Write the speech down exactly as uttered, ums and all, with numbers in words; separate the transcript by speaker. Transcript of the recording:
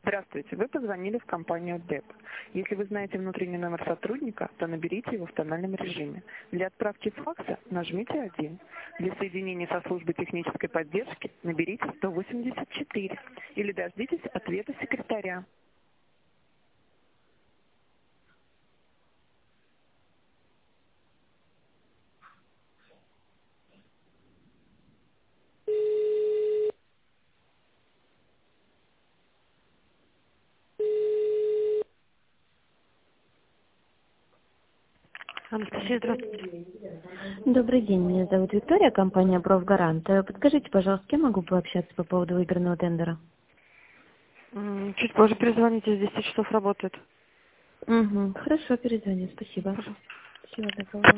Speaker 1: Здравствуйте, вы позвонили в компанию ДЭП. Если вы знаете внутренний номер сотрудника, то наберите его в тональном режиме. Для отправки факса нажмите один. Для соединения со службой технической поддержки наберите сто восемьдесят четыре или дождитесь ответа секретаря. Анастасия, здравствуйте.
Speaker 2: Добрый день, меня зовут Виктория, компания «Профгарант». Э, Подскажите, пожалуйста, с кем могу пообщаться по поводу выигранного тендера?
Speaker 1: М, Чуть позже перезвоните, с десяти часов работает.
Speaker 2: Угу, хорошо, перезвоню, спасибо.
Speaker 1: Пожалуйста.
Speaker 2: Всего доброго.